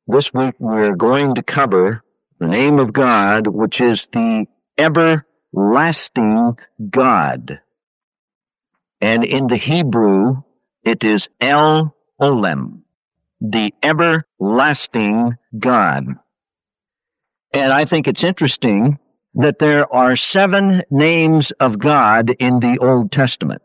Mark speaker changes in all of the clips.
Speaker 1: This week we're going to cover the name of God, which is the everlasting God. And in the Hebrew, it is El Olam, the everlasting God. And I think it's interesting that there are 7 names of God in the Old Testament.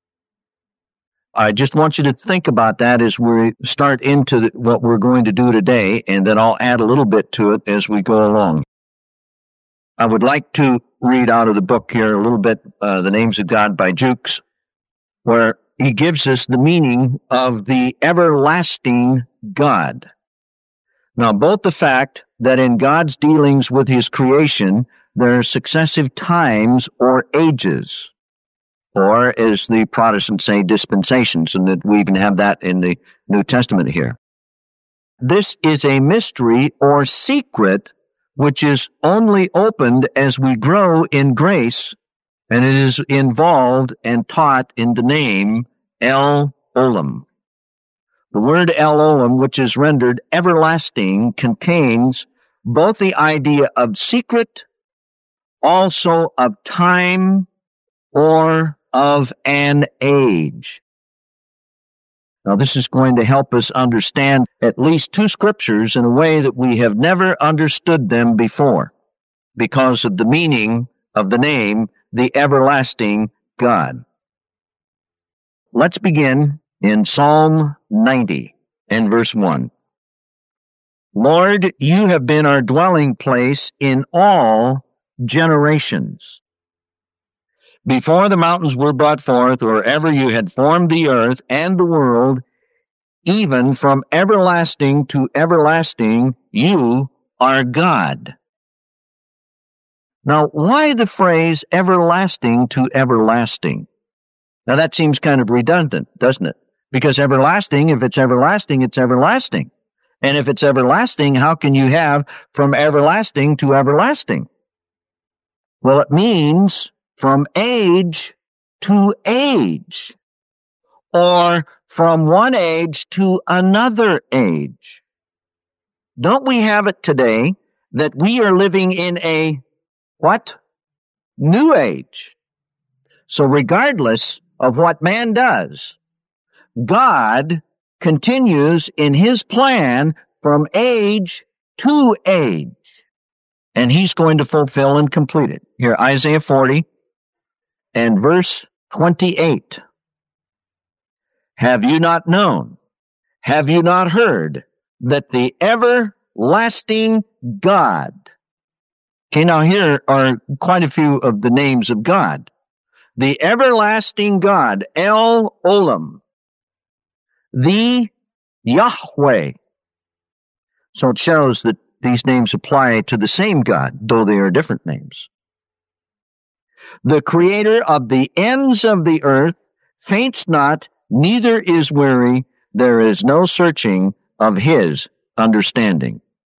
Speaker 1: I just want you to think about that as we start into what we're going to do today, and then I'll add a little bit to it as we go along. I would like to read out of the book here a little bit, The Names of God by Jukes, where he gives us the meaning of the everlasting God. Now, both the fact that in God's dealings with his creation, there are successive times or ages, or as the Protestants say, dispensations, and that we even have that in the New Testament here. This is a mystery or secret which is only opened as we grow in grace, and it is involved and taught in the name El Olam. The word El Olam, which is rendered everlasting, contains both the idea of secret, also of time, or of an age. Now, this is going to help us understand at least 2 scriptures in a way that we have never understood them before, because of the meaning of the name, the everlasting God. Let's begin in Psalm 90 and verse 1. Lord, you have been our dwelling place in all generations. Before the mountains were brought forth, or ever you had formed the earth and the world, even from everlasting to everlasting, you are God. Now, why the phrase everlasting to everlasting? Now, that seems kind of redundant, doesn't it? Because everlasting, if it's everlasting, it's everlasting. And if it's everlasting, how can you have from everlasting to everlasting? Well, it means from age to age, or from one age to another age. Don't we have it today that we are living in a, what? New age. So regardless of what man does, God continues in his plan from age to age, and he's going to fulfill and complete it. Here, Isaiah 40 and verse 28. Have you not known? Have you not heard that the everlasting God? Okay, now here are quite a few of the names of God. The everlasting God, El Olam, the Yahweh. So it shows that these names apply to the same God, though they are different names. The creator of the ends of the earth faints not, neither is weary. There is no searching of his understanding.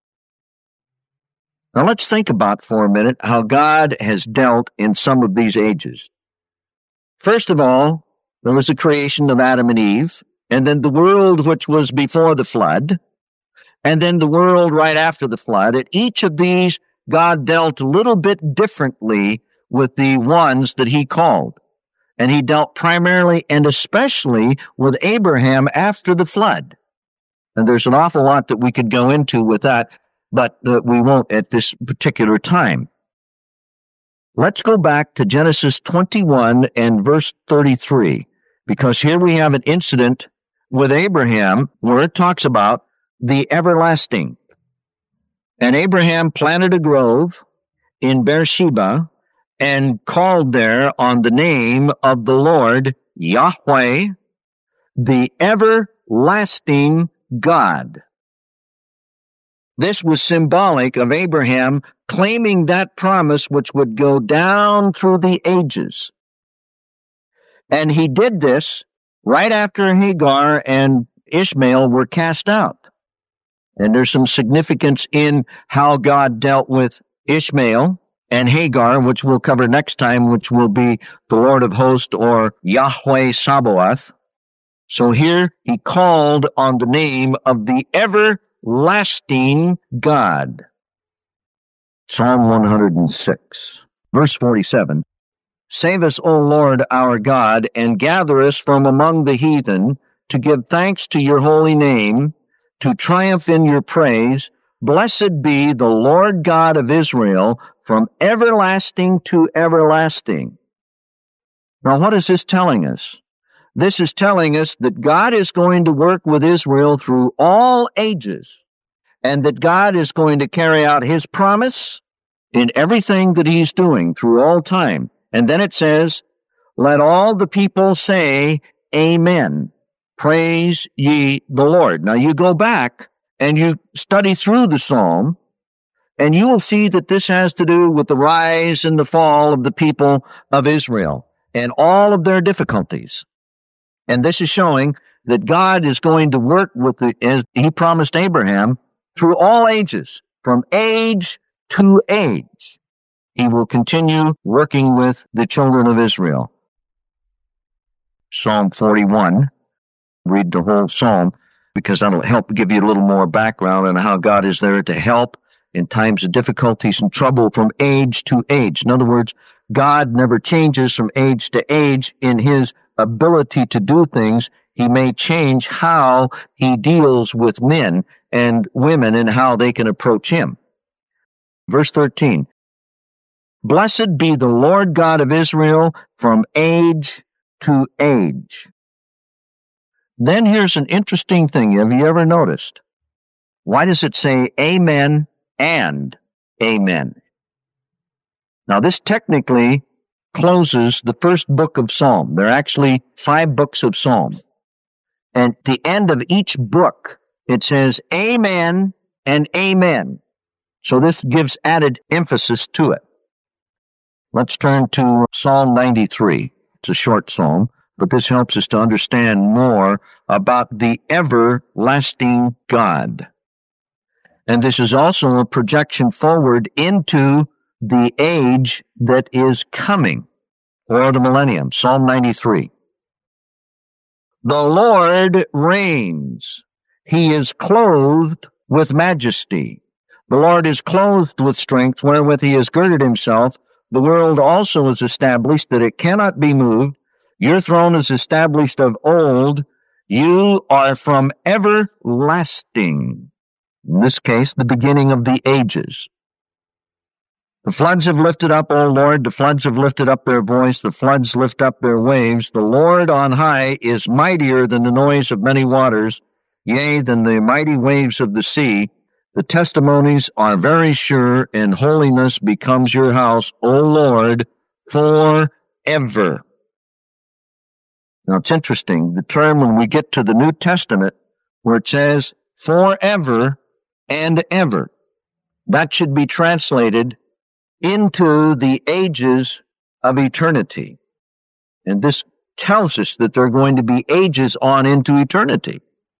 Speaker 1: Now let's think about for a minute how God has dealt in some of these ages. First of all, there was the creation of Adam and Eve, and then the world which was before the flood, and then the world right after the flood. At each of these, God dealt a little bit differently with the ones that he called. And he dealt primarily and especially with Abraham after the flood. And there's an awful lot that we could go into with that, but we won't at this particular time. Let's go back to Genesis 21 and verse 33, because here we have an incident with Abraham where it talks about the everlasting. And Abraham planted a grove in Beersheba and called there on the name of the Lord Yahweh, the everlasting God. This was symbolic of Abraham claiming that promise which would go down through the ages. And he did this right after Hagar and Ishmael were cast out. And there's some significance in how God dealt with Ishmael and Hagar, which we'll cover next time, which will be the Lord of Hosts or Yahweh Sabaoth. So here he called on the name of the everlasting everlasting God. Psalm 106, verse 47. Save us, O Lord our God, and gather us from among the heathen, to give thanks to your holy name, to triumph in your praise. Blessed be the Lord God of Israel, from everlasting to everlasting. Now, what is this telling us? This is telling us that God is going to work with Israel through all ages, and that God is going to carry out his promise in everything that he's doing through all time. And then it says, let all the people say, Amen. Praise ye the Lord. Now you go back and you study through the psalm, and you will see that this has to do with the rise and the fall of the people of Israel and all of their difficulties. And this is showing that God is going to work with as he promised Abraham, through all ages, from age to age. He will continue working with the children of Israel. Psalm 41. Read the whole psalm, because that'll help give you a little more background on how God is there to help in times of difficulties and trouble from age to age. In other words, God never changes from age to age in his ability to do things. He may change how he deals with men and women and how they can approach him. Verse 13. Blessed be the Lord God of Israel from age to age. Then here's an interesting thing. Have you ever noticed? Why does it say amen and amen? Now, this technically closes the first book of Psalm. There are actually 5 books of Psalm. And at the end of each book, it says amen and amen. So this gives added emphasis to it. Let's turn to Psalm 93. It's a short psalm, but this helps us to understand more about the everlasting God. And this is also a projection forward into the age that is coming, or the millennium. Psalm 93. The Lord reigns. He is clothed with majesty. The Lord is clothed with strength, wherewith he has girded himself. The world also is established, that it cannot be moved. Your throne is established of old. You are from everlasting. In this case, the beginning of the ages. The floods have lifted up, O Lord. The floods have lifted up their voice. The floods lift up their waves. The Lord on high is mightier than the noise of many waters, yea, than the mighty waves of the sea. The testimonies are very sure, and holiness becomes your house, O Lord, forever. Now, it's interesting, the term when we get to the New Testament, where it says forever and ever, that should be translated into the ages of eternity. And this tells us that there are going to be ages on into eternity.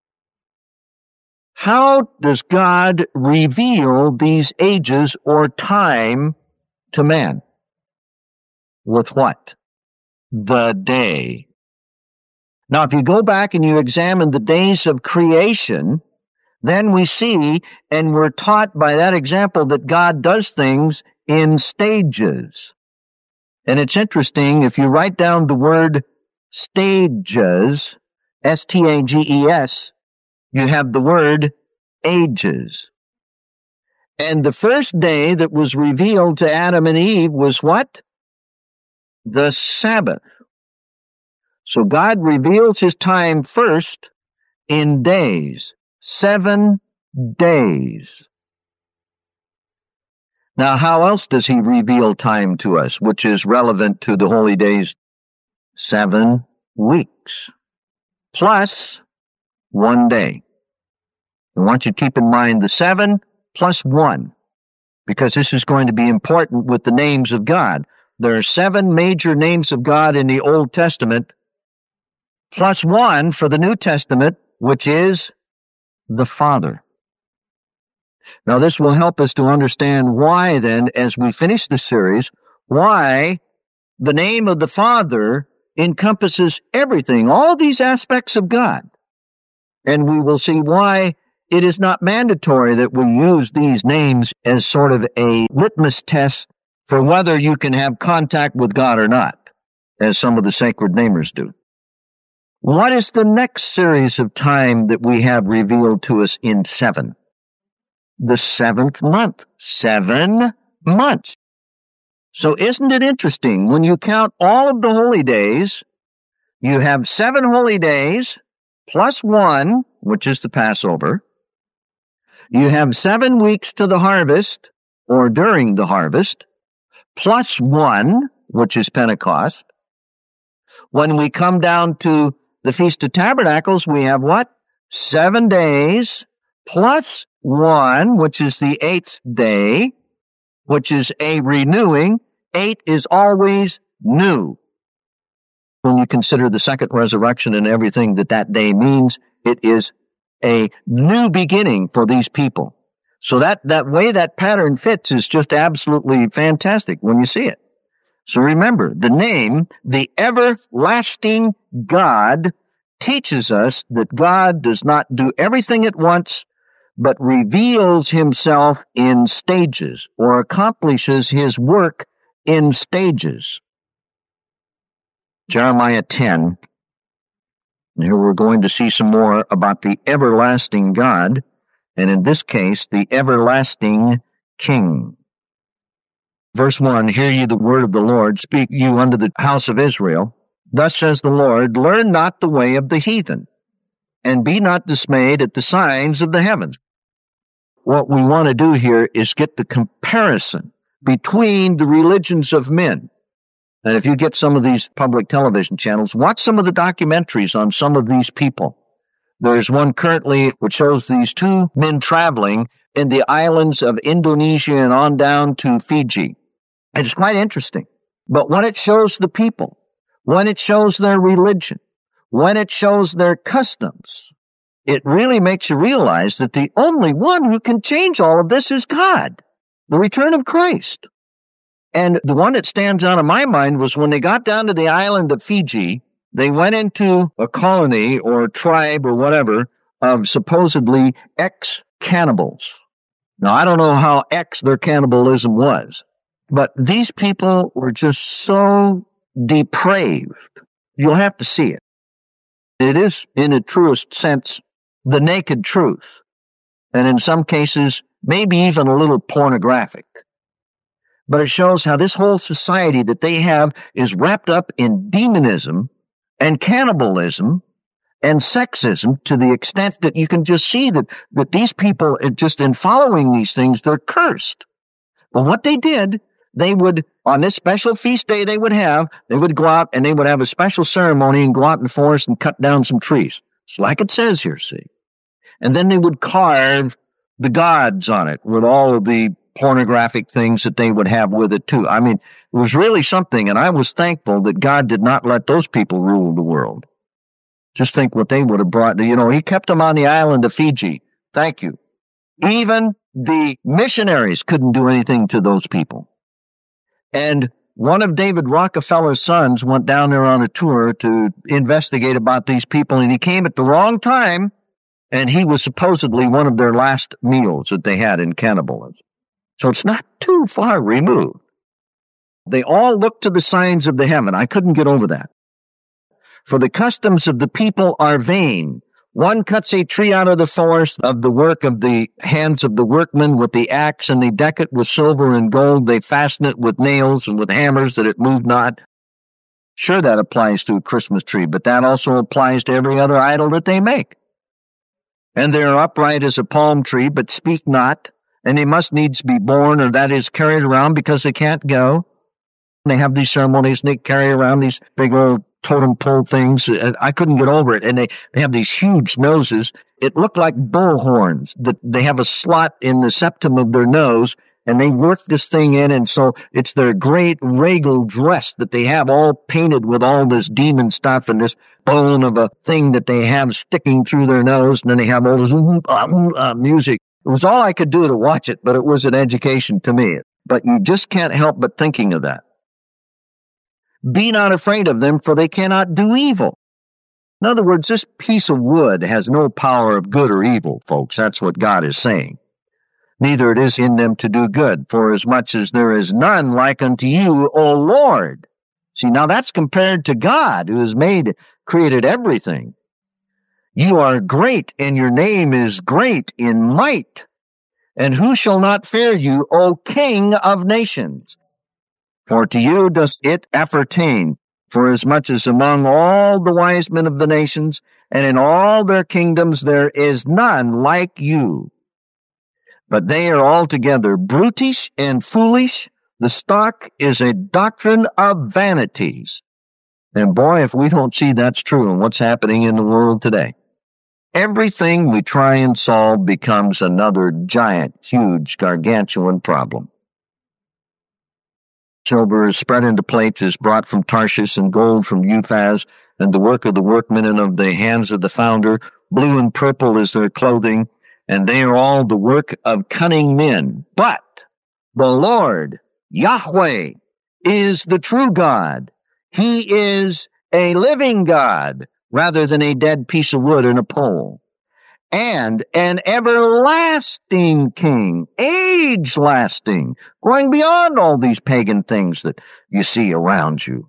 Speaker 1: How does God reveal these ages or time to man? With what? The day. Now, if you go back and you examine the days of creation, then we see, and we're taught by that example, that God does things in stages. And it's interesting, if you write down the word stages, S-T-A-G-E-S, you have the word ages. And the first day that was revealed to Adam and Eve was what? The Sabbath. So God reveals his time first in days, 7 days. Now, how else does he reveal time to us, which is relevant to the holy days? 7 weeks, plus 1 day. I want you to keep in mind the 7 plus 1, because this is going to be important with the names of God. There are 7 major names of God in the Old Testament, plus 1 for the New Testament, which is the Father. Now, this will help us to understand why, then, as we finish the series, why the name of the Father encompasses everything, all these aspects of God. And we will see why it is not mandatory that we use these names as sort of a litmus test for whether you can have contact with God or not, as some of the sacred namers do. What is the next series of time that we have revealed to us in 7? The 7th month. 7 months. So isn't it interesting? When you count all of the holy days, you have 7 holy days plus 1, which is the Passover. You have 7 weeks to the harvest, or during the harvest, plus 1, which is Pentecost. When we come down to the Feast of Tabernacles, we have what? 7 days plus 1, which is the 8th day, which is a renewing. 8 is always new. When you consider the second resurrection and everything that day means, it is a new beginning for these people. So that way that pattern fits is just absolutely fantastic when you see it. So remember, the name, the everlasting God, teaches us that God does not do everything at once, but reveals himself in stages, or accomplishes his work in stages. Jeremiah 10. Here we're going to see some more about the everlasting God, and in this case, the everlasting King. Verse 1, hear ye the word of the Lord, speak you unto the house of Israel. Thus says the Lord, learn not the way of the heathen, and be not dismayed at the signs of the heavens. What we want to do here is get the comparison between the religions of men. And if you get some of these public television channels, watch some of the documentaries on some of these people. There's one currently which shows these 2 men traveling in the islands of Indonesia and on down to Fiji. And it's quite interesting. But when it shows the people, when it shows their religion, when it shows their customs, it really makes you realize that the only one who can change all of this is God, the return of Christ. And the one that stands out in my mind was when they got down to the island of Fiji, they went into a colony or tribe or whatever of supposedly ex-cannibals. Now, I don't know how ex their cannibalism was, but these people were just so depraved. You'll have to see it. It is, in a truest sense, the naked truth, and in some cases, maybe even a little pornographic. But it shows how this whole society that they have is wrapped up in demonism and cannibalism and sexism to the extent that you can just see that these people, just in following these things, they're cursed. But what they did, they would, on this special feast day they would go out and they would have a special ceremony and go out in the forest and cut down some trees. It's like it says here, see. And then they would carve the gods on it with all of the pornographic things that they would have with it too. I mean, it was really something, and I was thankful that God did not let those people rule the world. Just think what they would have brought. He kept them on the island of Fiji. Thank you. Even the missionaries couldn't do anything to those people. And one of David Rockefeller's sons went down there on a tour to investigate about these people, and he came at the wrong time, and he was supposedly one of their last meals that they had in cannibalism. So it's not too far removed. They all look to the signs of the heaven. I couldn't get over that. For the customs of the people are vain. One cuts a tree out of the forest of the work of the hands of the workmen with the axe, and they deck it with silver and gold. They fasten it with nails and with hammers that it move not. Sure, that applies to a Christmas tree, but that also applies to every other idol that they make. And they are upright as a palm tree, but speak not. And they must needs be born, or that is carried around because they can't go. And they have these ceremonies, and they carry around these big old totem pole things. I couldn't get over it. And they have these huge noses. It looked like bull horns. They have a slot in the septum of their nose, and they work this thing in, and so it's their great regal dress that they have all painted with all this demon stuff and this bone of a thing that they have sticking through their nose, and then they have all this music. It was all I could do to watch it, but it was an education to me. But you just can't help but thinking of that. Be not afraid of them, for they cannot do evil. In other words, this piece of wood has no power of good or evil, folks. That's what God is saying. Neither it is in them to do good, for as much as there is none like unto you, O Lord. See, now that's compared to God, who has created everything. You are great, and your name is great in might. And who shall not fear you, O King of nations? For to you doth it appertain, for as much as among all the wise men of the nations, and in all their kingdoms there is none like you. But they are altogether brutish and foolish. The stock is a doctrine of vanities. And boy, if we don't see that's true in what's happening in the world today. Everything we try and solve becomes another giant, huge, gargantuan problem. Silver is spread into plates, is brought from Tarshish, and gold from Uphaz, and the work of the workmen and of the hands of the founder. Blue and purple is their clothing, and they are all the work of cunning men. But the Lord, Yahweh, is the true God. He is a living God, rather than a dead piece of wood and a pole. And an everlasting King, age-lasting, going beyond all these pagan things that you see around you.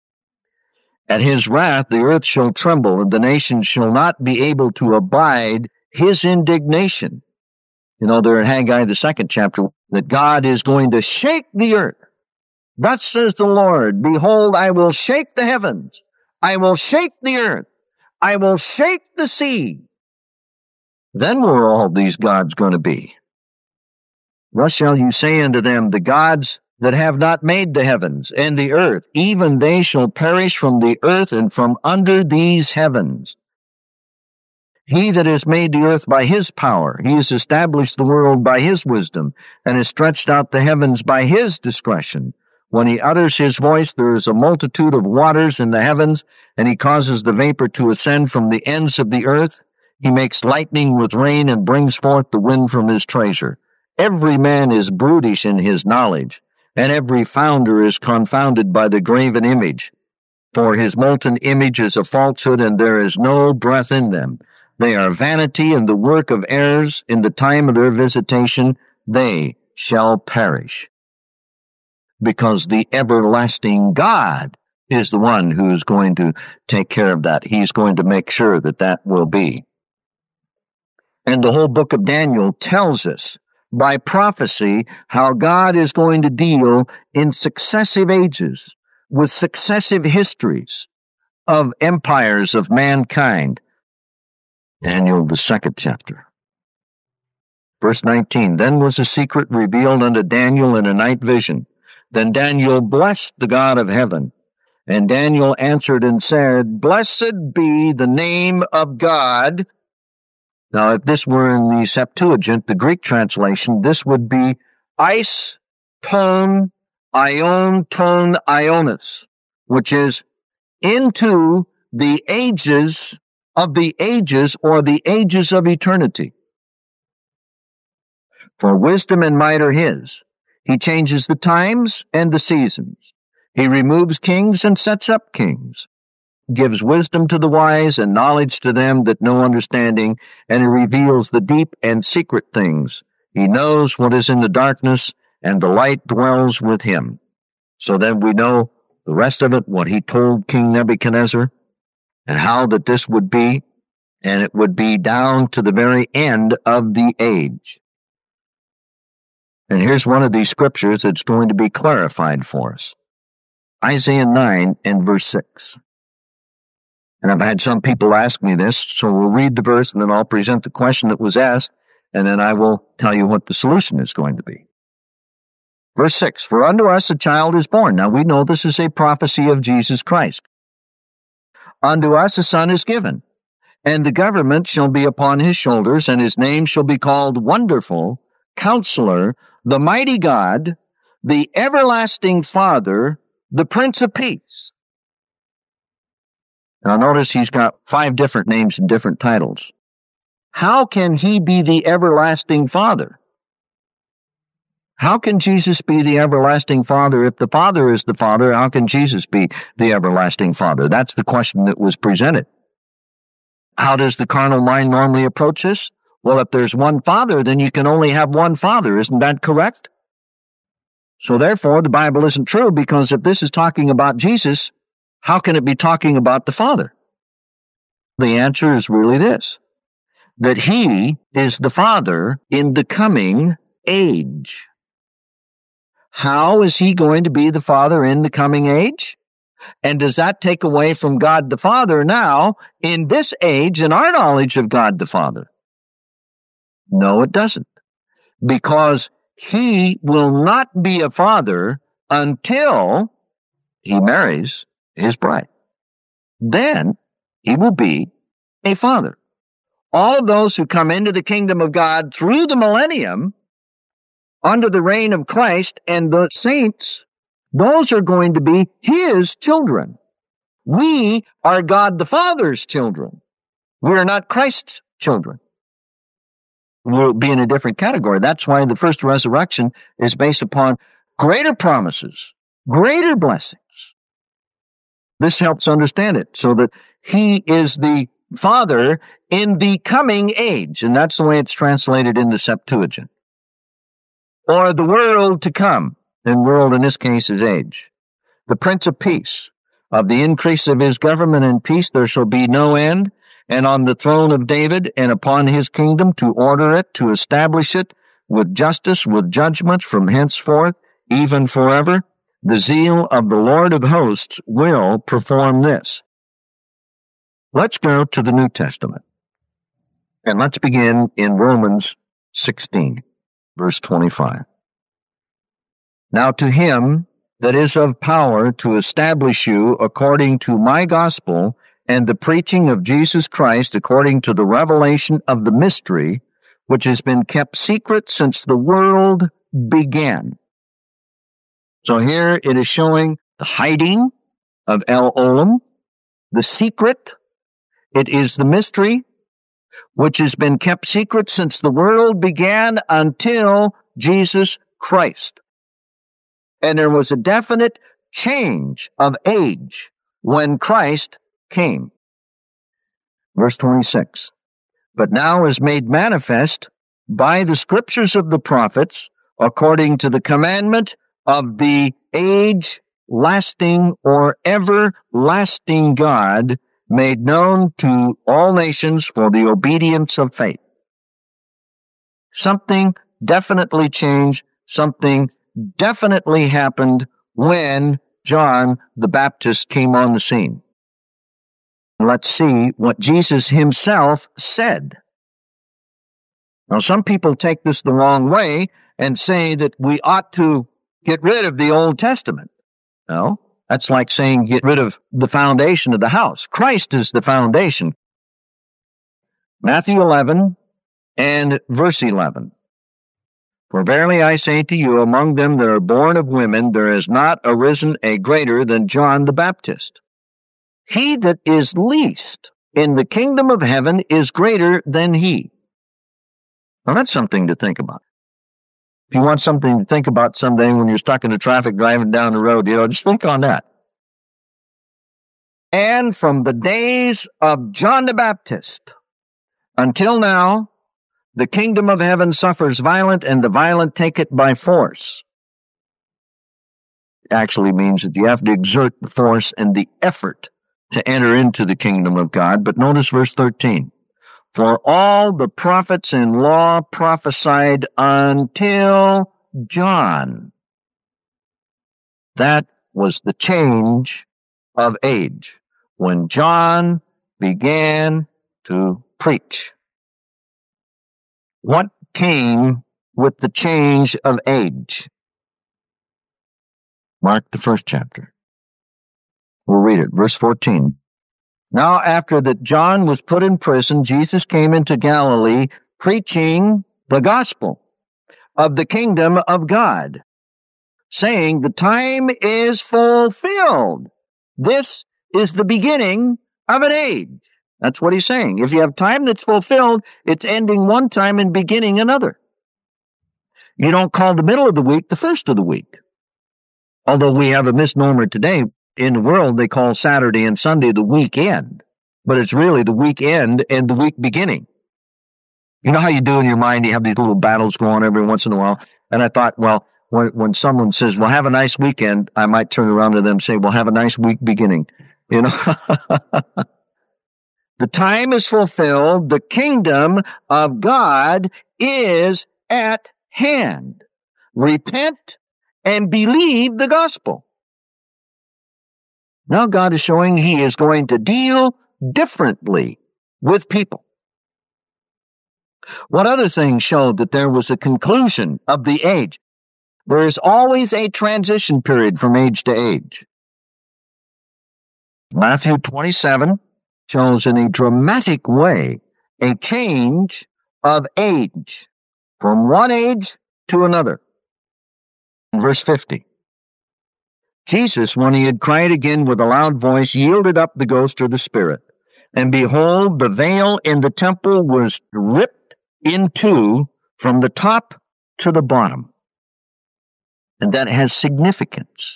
Speaker 1: At his wrath the earth shall tremble, and the nations shall not be able to abide his indignation. You know, there in Haggai, the 2nd chapter, that God is going to shake the earth. Thus says the Lord, behold, I will shake the heavens. I will shake the earth. I will shake the sea. Then where are all these gods going to be? Thus shall you say unto them, the gods that have not made the heavens and the earth, even they shall perish from the earth and from under these heavens. He that has made the earth by his power, he has established the world by his wisdom, and has stretched out the heavens by his discretion. When he utters his voice, there is a multitude of waters in the heavens, and he causes the vapor to ascend from the ends of the earth. He makes lightning with rain and brings forth the wind from his treasure. Every man is brutish in his knowledge, and every founder is confounded by the graven image. For his molten image is a falsehood, and there is no breath in them. They are vanity and the work of errors. In the time of their visitation, they shall perish. Because the everlasting God is the one who is going to take care of that. He's going to make sure that that will be. And the whole book of Daniel tells us by prophecy how God is going to deal in successive ages with successive histories of empires of mankind. Daniel, the 2nd chapter. Verse 19, Then was a secret revealed unto Daniel in a night vision. Then Daniel blessed the God of heaven. And Daniel answered and said, Blessed be the name of God. Now, if this were in the Septuagint, the Greek translation, this would be Eis ton ion ton ionis, which is into the ages of the ages, or the ages of eternity. For wisdom and might are his. He changes the times and the seasons. He removes kings and sets up kings. Gives wisdom to the wise and knowledge to them that know understanding, and he reveals the deep and secret things. He knows what is in the darkness, and the light dwells with him. So then we know the rest of it, what he told King Nebuchadnezzar, and how that this would be, and it would be down to the very end of the age. And here's one of these scriptures that's going to be clarified for us. Isaiah 9 and verse 6. And I've had some people ask me this, so we'll read the verse and then I'll present the question that was asked, and then I will tell you what the solution is going to be. Verse 6, For unto us a child is born. Now we know this is a prophecy of Jesus Christ. Unto us a son is given, and the government shall be upon his shoulders, and his name shall be called Wonderful, Counselor, the Mighty God, the Everlasting Father, the Prince of Peace. Now notice he's got 5 different names and different titles. How can he be the Everlasting Father? How can Jesus be the Everlasting Father? If the Father is the Father, how can Jesus be the Everlasting Father? That's the question that was presented. How does the carnal mind normally approach this? Well, if there's one Father, then you can only have one Father. Isn't that correct? So therefore, the Bible isn't true, because if this is talking about Jesus, how can it be talking about the Father? The answer is really this, that he is the Father in the coming age. How is he going to be the Father in the coming age? And does that take away from God the Father now in this age in our knowledge of God the Father? No, it doesn't. Because he will not be a father until he marries his bride. Then he will be a father. All of those who come into the kingdom of God through the millennium under the reign of Christ and the saints, those are going to be his children. We are God the Father's children. We are not Christ's children. We'll be in a different category. That's why the first resurrection is based upon greater promises, greater blessings. This helps understand it, so that he is the Father in the coming age, and that's the way it's translated in the Septuagint. Or the world to come, and world in this case is age. The Prince of Peace. Of the increase of his government and peace there shall be no end, and on the throne of David and upon his kingdom, to order it, to establish it with justice, with judgment from henceforth, even forever. The zeal of the Lord of hosts will perform this. Let's go to the New Testament. And let's begin in Romans 16, verse 25. Now to him that is of power to establish you according to my gospel and the preaching of Jesus Christ according to the revelation of the mystery, which has been kept secret since the world began. So here it is showing the hiding of El Olam, the secret. It is the mystery which has been kept secret since the world began until Jesus Christ. And there was a definite change of age when Christ came. Verse 26. But now is made manifest by the scriptures of the prophets, according to the commandment of the age-lasting or everlasting God, made known to all nations for the obedience of faith. Something definitely changed, something definitely happened when John the Baptist came on the scene. Let's see what Jesus himself said. Now, some people take this the wrong way and say that we ought to get rid of the Old Testament. No, that's like saying get rid of the foundation of the house. Christ is the foundation. Matthew 11 and verse 11. For verily I say to you, among them that are born of women, there has not arisen a greater than John the Baptist. He that is least in the kingdom of heaven is greater than he. Now that's something to think about. If you want something to think about someday when you're stuck in the traffic driving down the road, just think on that. And from the days of John the Baptist until now, the kingdom of heaven suffers violent, and the violent take it by force. It actually means that you have to exert the force and the effort to enter into the kingdom of God. But notice verse 13. For all the prophets and law prophesied until John. That was the change of age when John began to preach. What came with the change of age? Mark the first chapter. We'll read it, verse 14. Now after that John was put in prison, Jesus came into Galilee preaching the gospel of the kingdom of God, saying, the time is fulfilled. This is the beginning of an age. That's what he's saying. If you have time that's fulfilled, it's ending one time and beginning another. You don't call the middle of the week the first of the week. Although we have a misnomer today. In the world, they call Saturday and Sunday the weekend. but it's really the week end and the week beginning. You know how you do in your mind, you have these little battles go on every once in a while. And I thought, well, when someone says, well, have a nice weekend, I might turn around to them and say, well, have a nice week beginning. You know, the time is fulfilled. The kingdom of God is at hand. Repent and believe the gospel. Now God is showing he is going to deal differently with people. What other things showed that there was a conclusion of the age? There is always a transition period from age to age. Matthew 27 shows in a dramatic way a change of age from one age to another. In verse 50, Jesus, when he had cried again with a loud voice, yielded up the ghost or the spirit. And behold, the veil in the temple was ripped in two from the top to the bottom. And that has significance.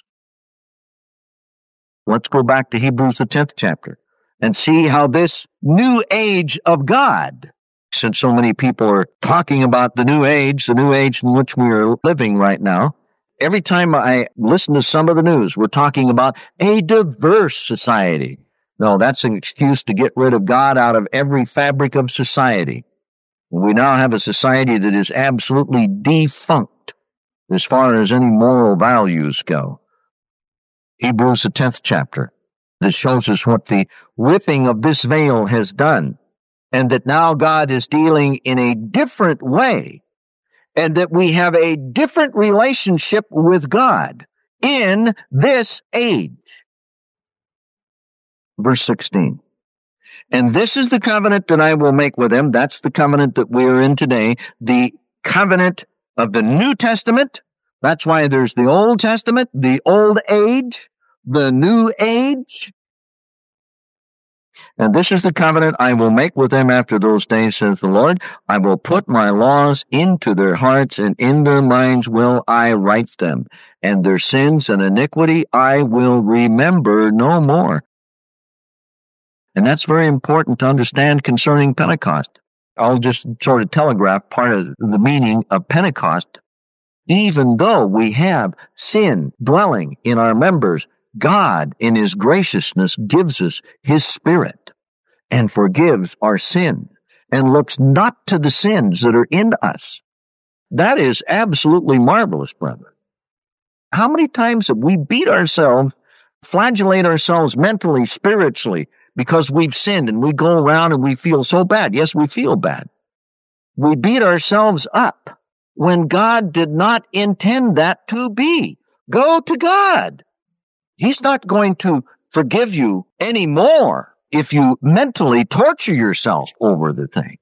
Speaker 1: Let's go back to Hebrews, the 10th chapter, and see how this new age of God, since so many people are talking about the new age in which we are living right now, every time I listen to some of the news, we're talking about a diverse society. No, that's an excuse to get rid of God out of every fabric of society. We now have a society that is absolutely defunct as far as any moral values go. Hebrews, the 10th chapter, that shows us what the ripping of this veil has done, and that now God is dealing in a different way, and that we have a different relationship with God in this age. Verse 16. And this is the covenant that I will make with them. That's the covenant that we are in today. The covenant of the New Testament. That's why there's the Old Testament, the Old Age, the New Age. And this is the covenant I will make with them after those days, says the Lord. I will put my laws into their hearts, and in their minds will I write them. And their sins and iniquity I will remember no more. And that's very important to understand concerning Pentecost. I'll just sort of telegraph part of the meaning of Pentecost. Even though we have sin dwelling in our members, God, in his graciousness, gives us his Spirit and forgives our sin and looks not to the sins that are in us. That is absolutely marvelous, brethren. How many times have we beat ourselves, flagellate ourselves mentally, spiritually, because we've sinned and we go around and we feel so bad? Yes, we feel bad. We beat ourselves up when God did not intend that to be. Go to God. He's not going to forgive you anymore if you mentally torture yourself over the thing.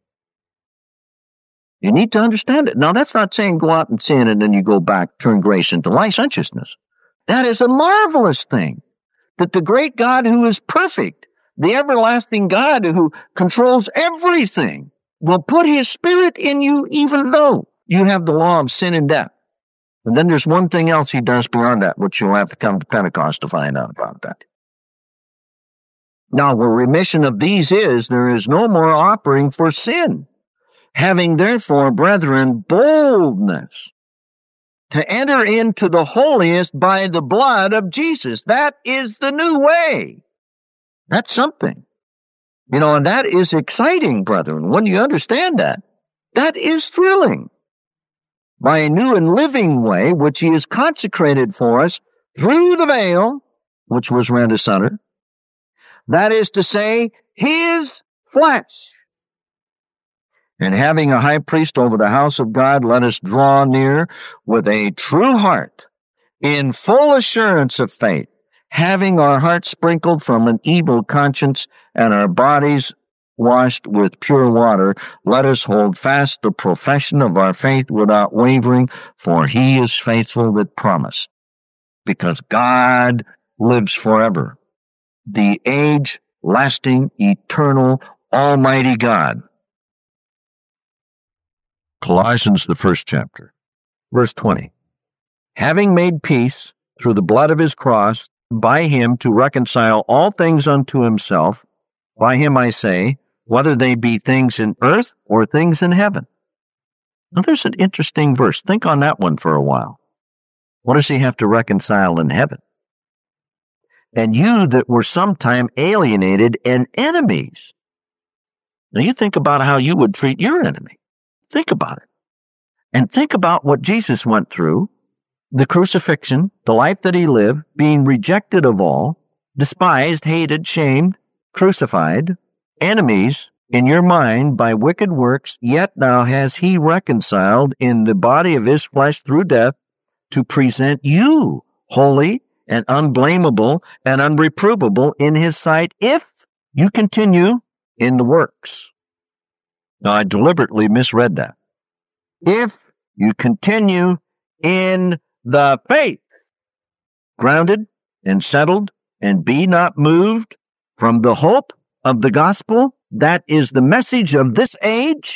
Speaker 1: You need to understand it. Now, that's not saying go out and sin and then you go back, turn grace into licentiousness. That is a marvelous thing, that the great God who is perfect, the everlasting God who controls everything, will put his Spirit in you even though you have the law of sin and death. And then there's one thing else he does beyond that, which you'll have to come to Pentecost to find out about that. Now, where remission of these is, there is no more offering for sin. Having therefore, brethren, boldness to enter into the holiest by the blood of Jesus. That is the new way. That's something. You know, and that is exciting, brethren. When you understand that, that is thrilling. By a new and living way, which he has consecrated for us through the veil, which was rent asunder. That is to say, his flesh. And having a high priest over the house of God, let us draw near with a true heart, in full assurance of faith, having our hearts sprinkled from an evil conscience and our bodies washed with pure water. Let us hold fast the profession of our faith without wavering, for he is faithful that promised. Because God lives forever, the age-lasting, eternal, almighty God. Colossians, the 1st chapter, verse 20. Having made peace through the blood of his cross, by him to reconcile all things unto himself, by him I say, whether they be things in earth or things in heaven. Now there's an interesting verse. Think on that one for a while. What does he have to reconcile in heaven? And you that were sometime alienated and enemies. Now you think about how you would treat your enemy. Think about it. And think about what Jesus went through, the crucifixion, the life that he lived, being rejected of all, despised, hated, shamed, crucified, enemies in your mind by wicked works, yet now has he reconciled in the body of his flesh through death to present you holy and unblameable and unreprovable in his sight if you continue in the works. Now, I deliberately misread that. If you continue in the faith, grounded and settled, and be not moved from the hope of the gospel, that is the message of this age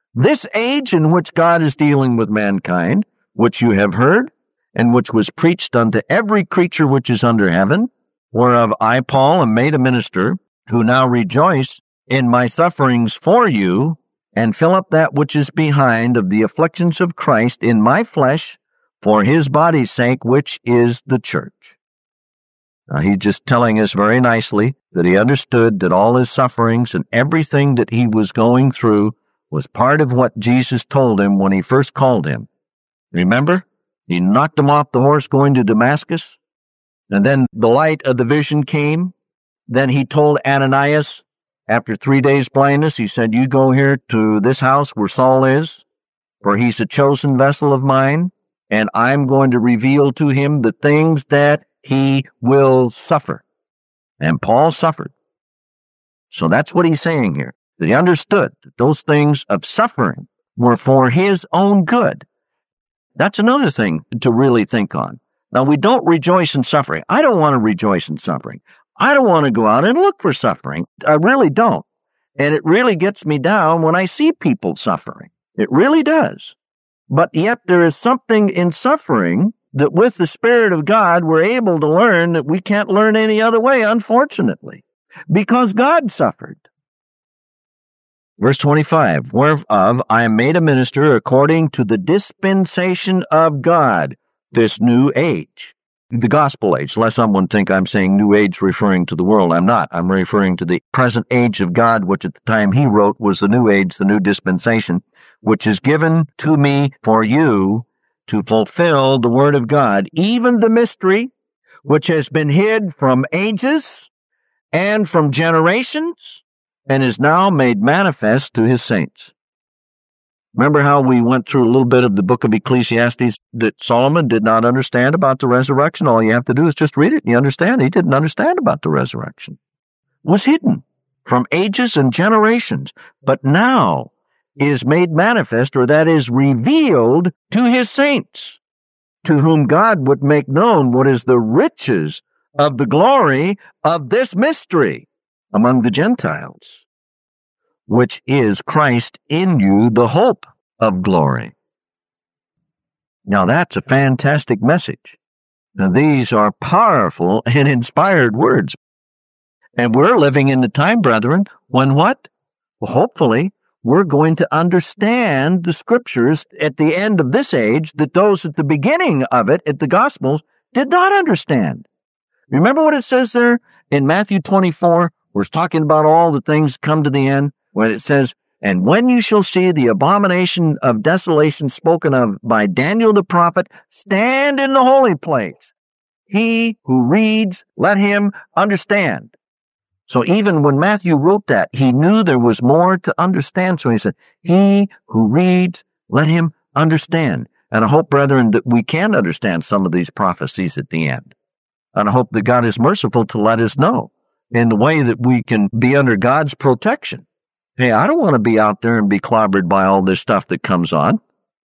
Speaker 1: in which God is dealing with mankind, which you have heard, and which was preached unto every creature which is under heaven, whereof I, Paul, am made a minister, who now rejoice in my sufferings for you, and fill up that which is behind of the afflictions of Christ in my flesh for his body's sake, which is the church. Now, he's just telling us very nicely that he understood that all his sufferings and everything that he was going through was part of what Jesus told him when he first called him. Remember? He knocked him off the horse going to Damascus, and then the light of the vision came. Then he told Ananias, after 3 days' blindness, he said, you go here to this house where Saul is, for he's a chosen vessel of mine, and I'm going to reveal to him the things that he will suffer. And Paul suffered. So that's what he's saying here, that he understood that those things of suffering were for his own good. That's another thing to really think on. Now, we don't rejoice in suffering. I don't want to rejoice in suffering. I don't want to go out and look for suffering. I really don't. And it really gets me down when I see people suffering. It really does. But yet there is something in suffering that with the Spirit of God we're able to learn that we can't learn any other way, unfortunately, because God suffered. Verse 25, whereof I am made a minister according to the dispensation of God, this new age. The gospel age, lest someone think I'm saying new age referring to the world. I'm not. I'm referring to the present age of God, which at the time he wrote was the new age, the new dispensation, which is given to me for you to fulfill the word of God, even the mystery which has been hid from ages and from generations and is now made manifest to his saints. Remember how we went through a little bit of the book of Ecclesiastes that Solomon did not understand about the resurrection? All you have to do is just read it and you understand. He didn't understand about the resurrection. It was hidden from ages and generations, but now is made manifest, or that is revealed to his saints, to whom God would make known what is the riches of the glory of this mystery among the Gentiles, which is Christ in you, the hope of glory. Now that's a fantastic message. Now these are powerful and inspired words. And we're living in the time, brethren, when what? Well, hopefully, we're going to understand the scriptures at the end of this age that those at the beginning of it, at the Gospels, did not understand. Remember what it says there in Matthew 24, where it's talking about all the things come to the end, when it says, and when you shall see the abomination of desolation spoken of by Daniel the prophet, stand in the holy place. He who reads, let him understand. So even when Matthew wrote that, he knew there was more to understand. So he said, he who reads, let him understand. And I hope, brethren, that we can understand some of these prophecies at the end. And I hope that God is merciful to let us know in the way that we can be under God's protection. Hey, I don't want to be out there and be clobbered by all this stuff that comes on.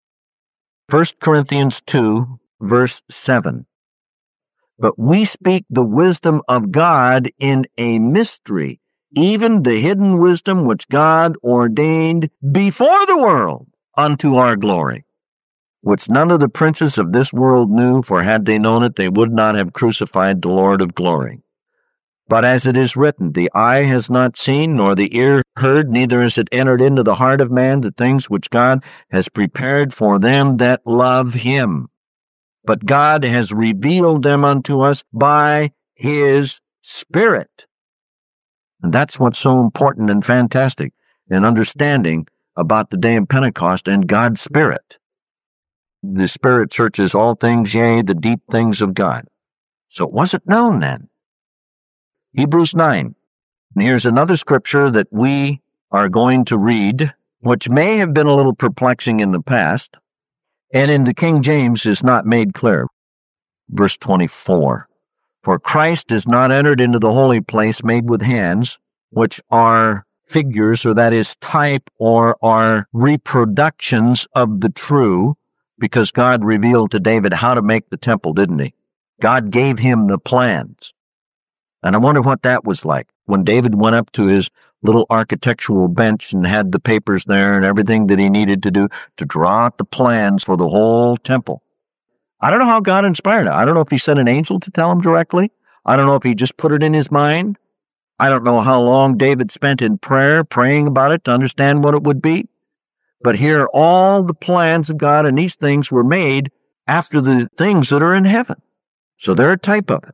Speaker 1: 1 Corinthians 2, verse 7. But we speak the wisdom of God in a mystery, even the hidden wisdom which God ordained before the world unto our glory, which none of the princes of this world knew, for had they known it, they would not have crucified the Lord of glory. But as it is written, the eye has not seen, nor the ear heard, neither has it entered into the heart of man the things which God has prepared for them that love him. But God has revealed them unto us by his Spirit. And that's what's so important and fantastic in understanding about the day of Pentecost and God's Spirit. The Spirit searches all things, yea, the deep things of God. So it wasn't known then. Hebrews 9. And here's another scripture that we are going to read, which may have been a little perplexing in the past, and in the King James is not made clear. Verse 24. For Christ is not entered into the holy place made with hands, which are figures, or that is type, or are reproductions of the true, because God revealed to David how to make the temple, didn't he? God gave him the plans. And I wonder what that was like when David went up to his little architectural bench and had the papers there and everything that he needed to do to draw out the plans for the whole temple. I don't know how God inspired it. I don't know if he sent an angel to tell him directly. I don't know if he just put it in his mind. I don't know how long David spent in prayer, praying about it to understand what it would be. But here, all the plans of God and these things were made after the things that are in heaven. So they're a type of it.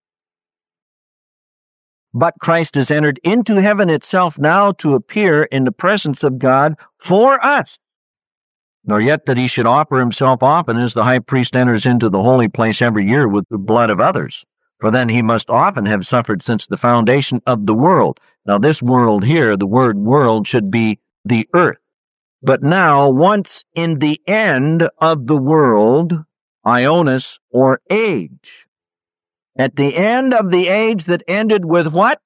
Speaker 1: But Christ has entered into heaven itself now to appear in the presence of God for us. Nor yet that he should offer himself often as the high priest enters into the holy place every year with the blood of others. For then he must often have suffered since the foundation of the world. Now this world here, the word world, should be the earth. But now, once in the end of the world, Ionis, or age. At the end of the age that ended with what?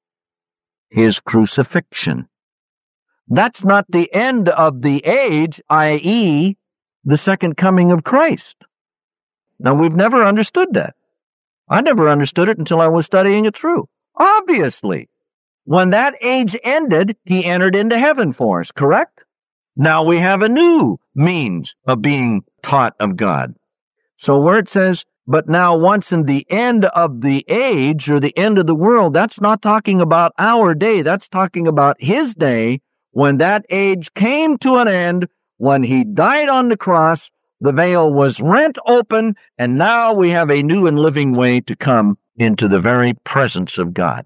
Speaker 1: His crucifixion. That's not the end of the age, i.e., the second coming of Christ. Now, we've never understood that. I never understood it until I was studying it through. Obviously, when that age ended, he entered into heaven for us, correct? Now we have a new means of being taught of God. So where it says, but now once in the end of the age, or the end of the world, that's not talking about our day. That's talking about his day, when that age came to an end, when he died on the cross, the veil was rent open, and now we have a new and living way to come into the very presence of God.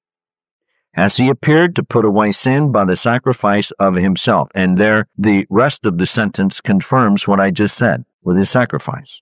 Speaker 1: As he appeared to put away sin by the sacrifice of himself. And there, the rest of the sentence confirms what I just said with his sacrifice.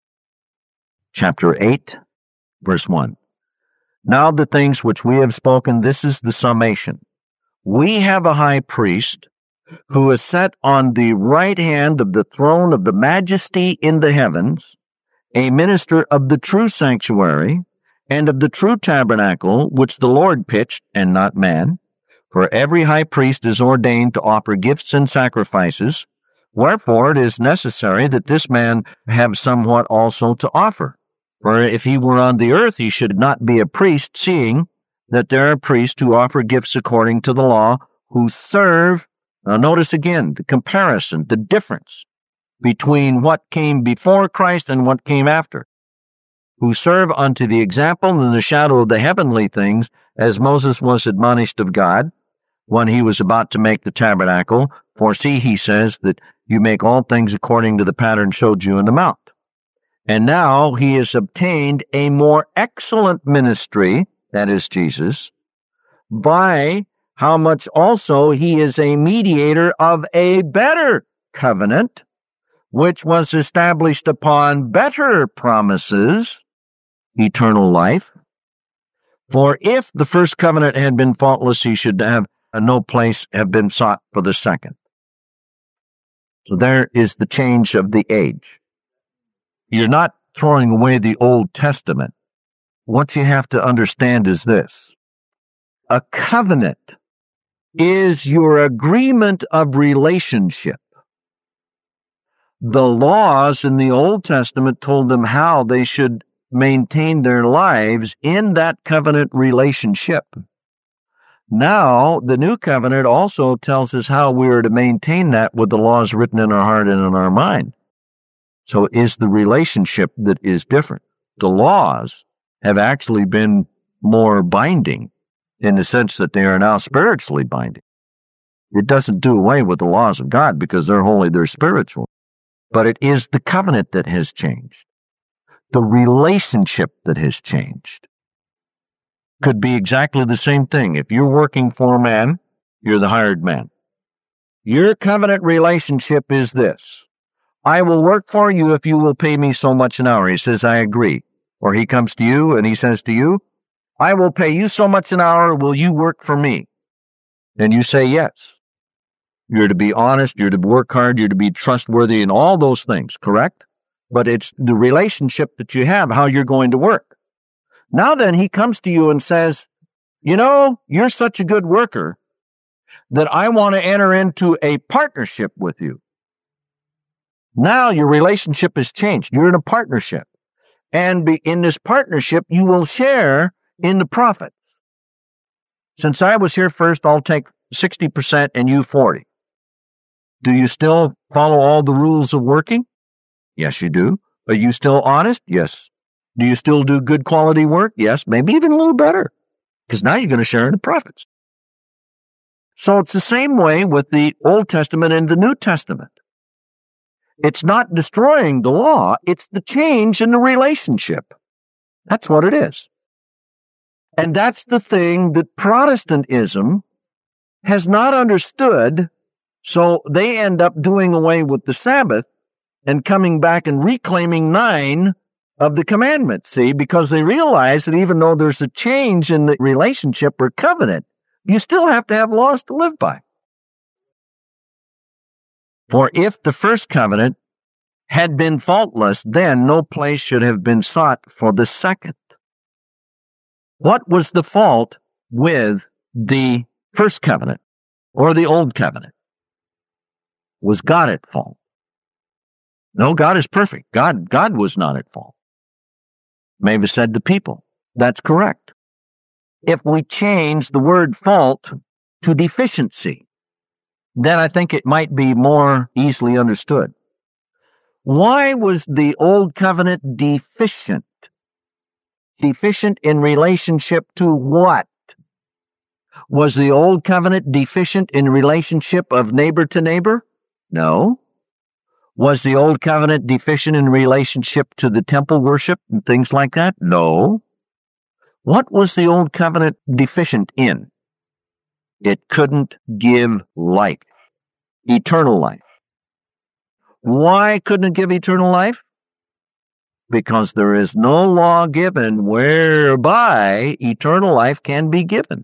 Speaker 1: Chapter 8, verse 1. Now the things which we have spoken, this is the summation. We have a high priest who is set on the right hand of the throne of the majesty in the heavens, a minister of the true sanctuary, and of the true tabernacle, which the Lord pitched, and not man. For every high priest is ordained to offer gifts and sacrifices, wherefore it is necessary that this man have somewhat also to offer. For if he were on the earth, he should not be a priest, seeing that there are priests who offer gifts according to the law, who serve. Now notice again the comparison, the difference between what came before Christ and what came after. Who serve unto the example and the shadow of the heavenly things, as Moses was admonished of God when he was about to make the tabernacle. For see, he says, that you make all things according to the pattern showed you in the mount. And now he has obtained a more excellent ministry, that is Jesus, by how much also he is a mediator of a better covenant, which was established upon better promises, eternal life. For if the first covenant had been faultless, he should have no place have been sought for the second. So there is the change of the age. You're not throwing away the Old Testament. What you have to understand is this. A covenant is your agreement of relationship. The laws in the Old Testament told them how they should maintain their lives in that covenant relationship. Now, the new covenant also tells us how we are to maintain that with the laws written in our heart and in our mind. So it is the relationship that is different. The laws have actually been more binding in the sense that they are now spiritually binding. It doesn't do away with the laws of God because they're holy, they're spiritual. But it is the covenant that has changed. The relationship that has changed. Could be exactly the same thing. If you're working for a man, you're the hired man. Your covenant relationship is this. I will work for you if you will pay me so much an hour. He says, I agree. Or he comes to you and he says to you, I will pay you so much an hour. Will you work for me? And you say yes. You're to be honest. You're to work hard. You're to be trustworthy and all those things, correct? But it's the relationship that you have, how you're going to work. Now then, he comes to you and says, you know, you're such a good worker that I want to enter into a partnership with you. Now your relationship has changed. You're in a partnership. And in this partnership, you will share in the profits. Since I was here first, I'll take 60% and you 40%. Do you still follow all the rules of working? Yes, you do. Are you still honest? Yes. Do you still do good quality work? Yes, maybe even a little better. Because now you're going to share in the profits. So it's the same way with the Old Testament and the New Testament. It's not destroying the law, it's the change in the relationship. That's what it is. And that's the thing that Protestantism has not understood, so they end up doing away with the Sabbath and coming back and reclaiming 9 of the commandments, see, because they realize that even though there's a change in the relationship or covenant, you still have to have laws to live by. For if the first covenant had been faultless, then no place should have been sought for the second. What was the fault with the first covenant or the old covenant? Was God at fault? No, God is perfect. God was not at fault. Mavis said the people. That's correct. If we change the word fault to deficiency, then I think it might be more easily understood. Why was the old covenant deficient? Deficient in relationship to what? Was the old covenant deficient in relationship of neighbor to neighbor? No. Was the old covenant deficient in relationship to the temple worship and things like that? No. What was the old covenant deficient in? It couldn't give life, eternal life. Why couldn't it give eternal life? Because there is no law given whereby eternal life can be given.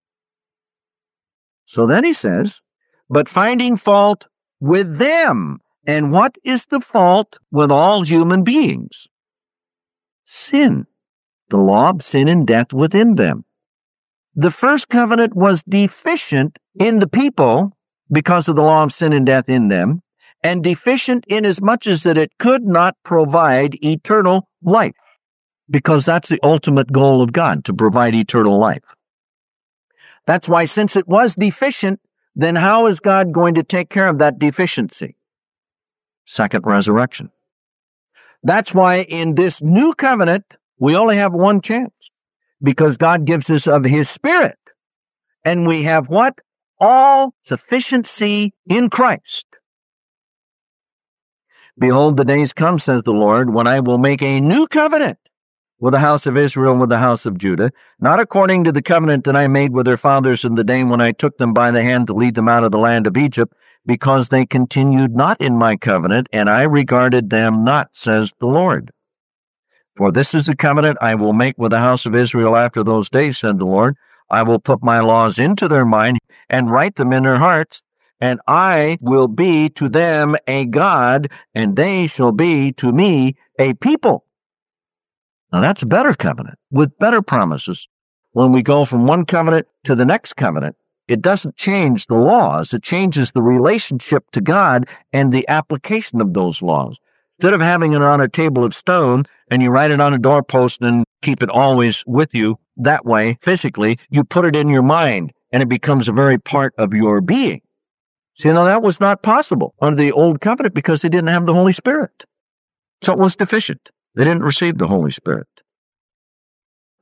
Speaker 1: So then he says, but finding fault with them. And what is the fault with all human beings? Sin. The law of sin and death within them. The first covenant was deficient in the people because of the law of sin and death in them, and deficient inasmuch as that it could not provide eternal life, because that's the ultimate goal of God, to provide eternal life. That's why, since it was deficient, then how is God going to take care of that deficiency? Second resurrection. That's why in this new covenant, we only have one chance, because God gives us of His Spirit. And we have what? All sufficiency in Christ. Behold, the days come, says the Lord, when I will make a new covenant with the house of Israel and with the house of Judah, not according to the covenant that I made with their fathers in the day when I took them by the hand to lead them out of the land of Egypt, because they continued not in my covenant, and I regarded them not, says the Lord. For this is the covenant I will make with the house of Israel after those days, said the Lord. I will put my laws into their mind and write them in their hearts, and I will be to them a God, and they shall be to me a people. Now that's a better covenant with better promises. When we go from one covenant to the next covenant, it doesn't change the laws. It changes the relationship to God and the application of those laws. Instead of having it on a table of stone and you write it on a doorpost and keep it always with you that way, physically, you put it in your mind and it becomes a very part of your being. See, now that was not possible under the old covenant because they didn't have the Holy Spirit. So it was deficient. They didn't receive the Holy Spirit.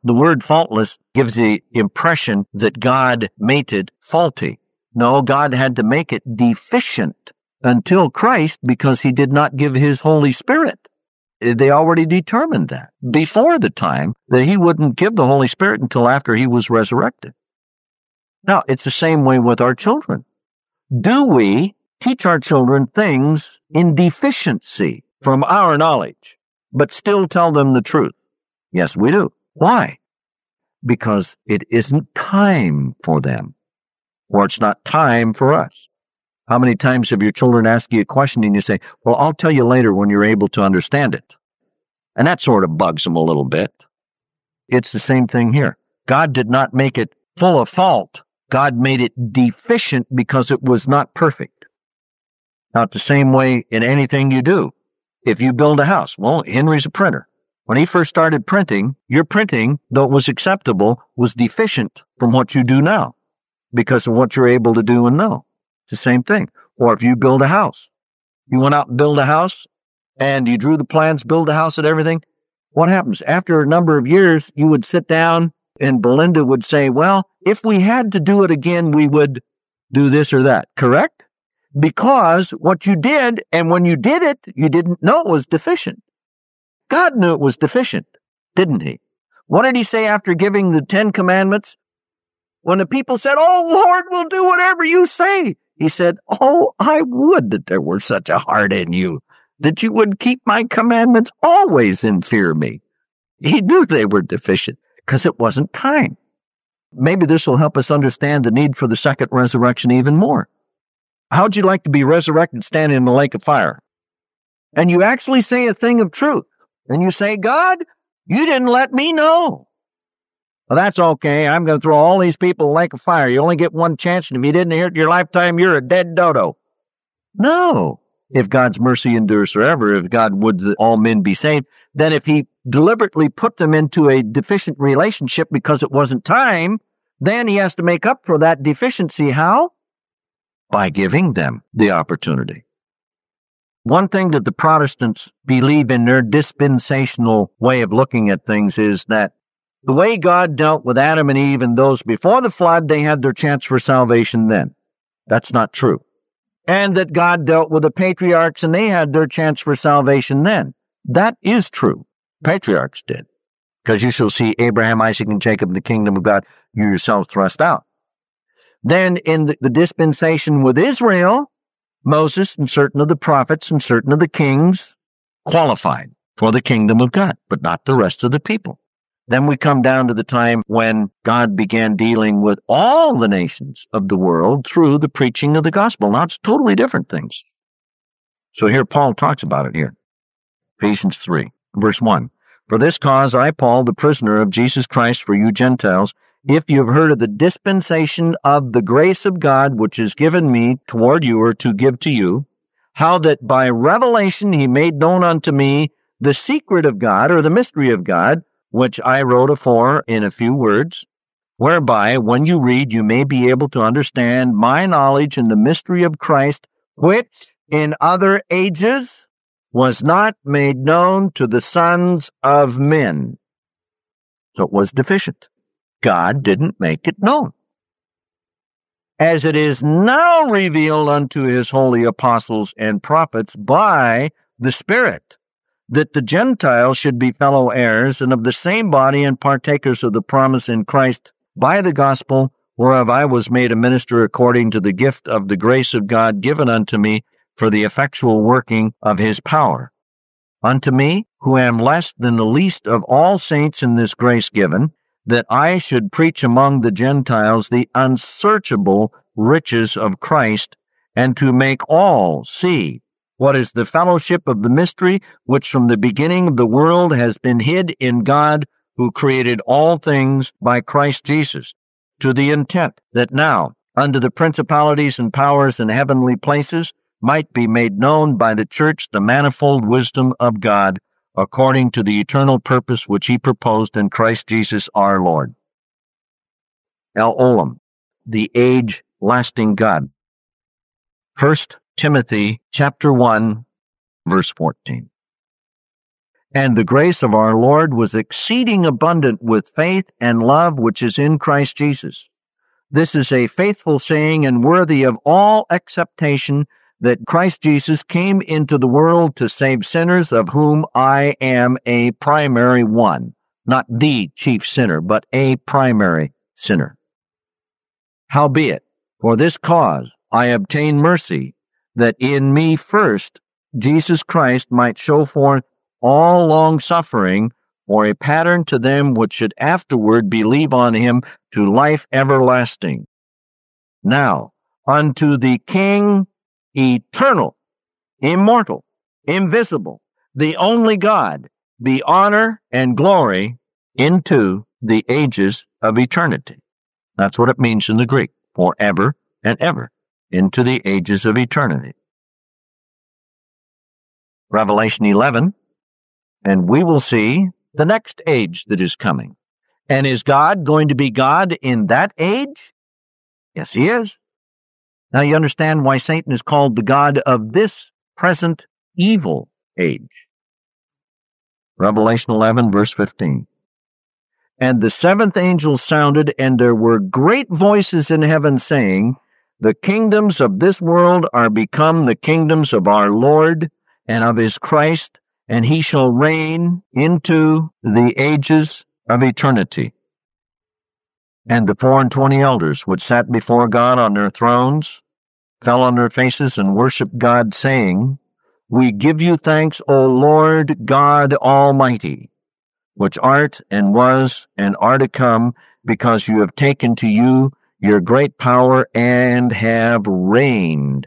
Speaker 1: The word faultless gives the impression that God made it faulty. No, God had to make it deficient until Christ, because he did not give his Holy Spirit. They already determined that before the time that he wouldn't give the Holy Spirit until after he was resurrected. Now, it's the same way with our children. Do we teach our children things in deficiency from our knowledge, but still tell them the truth? Yes, we do. Why? Because it isn't time for them, or it's not time for us. How many times have your children asked you a question and you say, well, I'll tell you later when you're able to understand it? And that sort of bugs them a little bit. It's the same thing here. God did not make it full of fault. God made it deficient because it was not perfect. Now, it's the same way in anything you do. If you build a house, well, Henry's a printer. When he first started printing, your printing, though it was acceptable, was deficient from what you do now because of what you're able to do and know. It's the same thing. Or if you build a house, you went out and build a house and you drew the plans, build a house and everything. What happens? After a number of years, you would sit down and Belinda would say, well, if we had to do it again, we would do this or that. Correct? Because what you did, and when you did it, you didn't know it was deficient. God knew it was deficient, didn't he? What did he say after giving the 10 commandments? When the people said, oh, Lord, we'll do whatever you say. He said, oh, I would that there were such a heart in you, that you would keep my commandments always and fear me. He knew they were deficient because it wasn't time. Maybe this will help us understand the need for the second resurrection even more. How'd you like to be resurrected standing in the lake of fire? And you actually say a thing of truth. And you say, God, you didn't let me know. Well, that's okay. I'm going to throw all these people in the lake of fire. You only get one chance, and if you didn't hear it in your lifetime, you're a dead dodo. No. If God's mercy endures forever, if God would that all men be saved, then if he deliberately put them into a deficient relationship because it wasn't time, then he has to make up for that deficiency. How? By giving them the opportunity. One thing that the Protestants believe in their dispensational way of looking at things is that the way God dealt with Adam and Eve and those before the flood, they had their chance for salvation then. That's not true. And that God dealt with the patriarchs and they had their chance for salvation then. That is true. Patriarchs did. Because you shall see Abraham, Isaac, and Jacob in the kingdom of God, you yourselves thrust out. Then in the dispensation with Israel, Moses and certain of the prophets and certain of the kings qualified for the kingdom of God, but not the rest of the people. Then we come down to the time when God began dealing with all the nations of the world through the preaching of the gospel. Now, it's totally different things. So here Paul talks about it here. Ephesians 3, verse 1. For this cause I, Paul, the prisoner of Jesus Christ for you Gentiles, if you have heard of the dispensation of the grace of God which is given me toward you or to give to you, how that by revelation he made known unto me the secret of God or the mystery of God, which I wrote afore in a few words, whereby when you read you may be able to understand my knowledge in the mystery of Christ, which in other ages was not made known to the sons of men. So it was deficient. God didn't make it known. As it is now revealed unto his holy apostles and prophets by the Spirit, that the Gentiles should be fellow heirs and of the same body and partakers of the promise in Christ by the gospel, whereof I was made a minister according to the gift of the grace of God given unto me for the effectual working of his power. Unto me, who am less than the least of all saints in this grace given, that I should preach among the Gentiles the unsearchable riches of Christ, and to make all see what is the fellowship of the mystery which from the beginning of the world has been hid in God, who created all things by Christ Jesus, to the intent that now, unto the principalities and powers in heavenly places, might be made known by the church the manifold wisdom of God, according to the eternal purpose which he proposed in Christ Jesus our Lord. El Olam, the age-lasting God. 1 Timothy chapter 1, verse 14. And the grace of our Lord was exceeding abundant with faith and love which is in Christ Jesus. This is a faithful saying and worthy of all acceptation, that Christ Jesus came into the world to save sinners, of whom I am a primary one. Not the chief sinner, but a primary sinner. Howbeit, for this cause I obtain mercy, that in me first Jesus Christ might show forth all long-suffering, for a pattern to them which should afterward believe on him to life everlasting. Now, unto the King eternal, immortal, invisible, the only God, be honor and glory into the ages of eternity. That's what it means in the Greek, forever and ever, into the ages of eternity. Revelation 11, and we will see the next age that is coming. And is God going to be God in that age? Yes, he is. Now you understand why Satan is called the God of this present evil age. Revelation 11, verse 15. And the seventh angel sounded, and there were great voices in heaven saying, the kingdoms of this world are become the kingdoms of our Lord and of his Christ, and he shall reign into the ages of eternity. And the 24 elders which sat before God on their thrones fell on their faces and worshipped God, saying, we give you thanks, O Lord God Almighty, which art and was and are to come, because you have taken to you your great power and have reigned.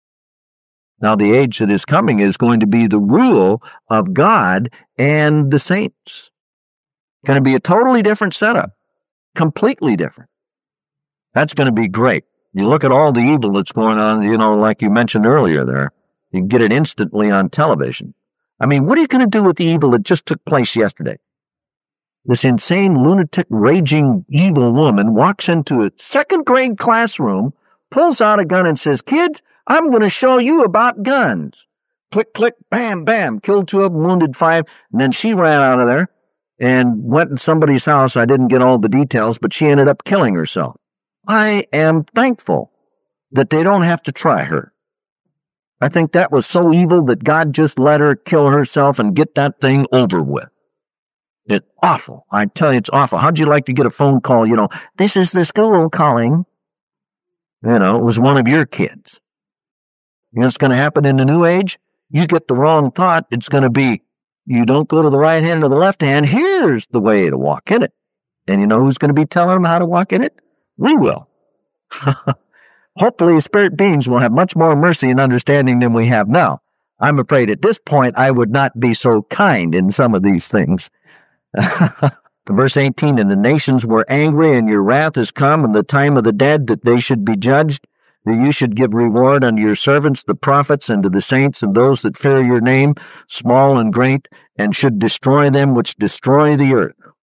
Speaker 1: Now the age that is coming is going to be the rule of God and the saints. Going to be a totally different setup, completely different. That's going to be great. You look at all the evil that's going on, like you mentioned earlier there. You can get it instantly on television. I mean, what are you going to do with the evil that just took place yesterday? This insane, lunatic, raging, evil woman walks into a second-grade classroom, pulls out a gun and says, kids, I'm going to show you about guns. Click, click, bam, bam, killed 2 of them, wounded 5, and then she ran out of there and went in somebody's house. I didn't get all the details, but she ended up killing herself. I am thankful that they don't have to try her. I think that was so evil that God just let her kill herself and get that thing over with. It's awful. I tell you, it's awful. How'd you like to get a phone call, this is the school calling? It was one of your kids. You know what's going to happen in the new age? You get the wrong thought, it's going to be, you don't go to the right hand or the left hand, here's the way to walk in it. And you know who's going to be telling them how to walk in it? We will. Hopefully, spirit beings will have much more mercy and understanding than we have now. I'm afraid at this point I would not be so kind in some of these things. Verse 18, and the nations were angry, and your wrath is come, and the time of the dead, that they should be judged, that you should give reward unto your servants, the prophets, and to the saints, and those that fear your name, small and great, and should destroy them which destroy the earth.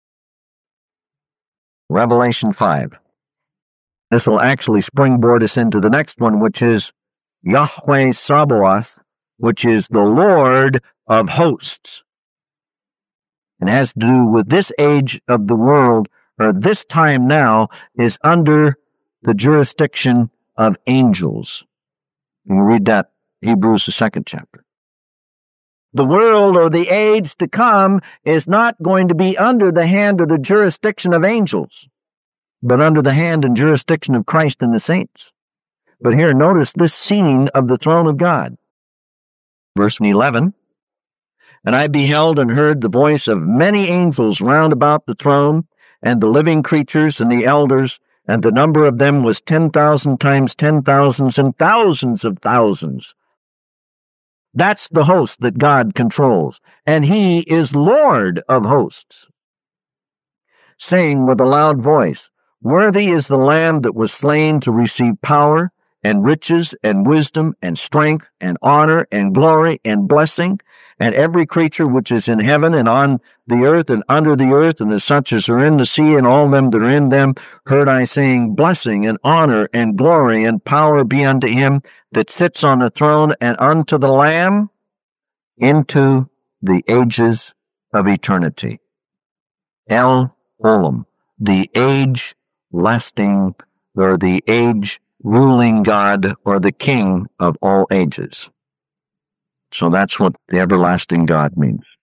Speaker 1: Revelation 5. This will actually springboard us into the next one, which is Yahweh Sabaoth, which is the Lord of hosts. And has to do with this age of the world, or this time now, is under the jurisdiction of angels. You can read that, Hebrews, the 2nd chapter. The world or the age to come is not going to be under the hand or the jurisdiction of angels, but under the hand and jurisdiction of Christ and the saints. But here, notice this scene of the throne of God. Verse 11, and I beheld and heard the voice of many angels round about the throne, and the living creatures and the elders, and the number of them was 10,000 times 10,000s and thousands of thousands. That's the host that God controls, and he is Lord of hosts, saying with a loud voice, worthy is the Lamb that was slain to receive power and riches and wisdom and strength and honor and glory and blessing. And every creature which is in heaven and on the earth and under the earth, and the such as are in the sea and all them that are in them, heard I saying, blessing and honor and glory and power be unto him that sits on the throne and unto the Lamb into the ages of eternity. El Olam, the age-lasting, or the age-ruling God, or the King of all ages. So that's what the everlasting God means.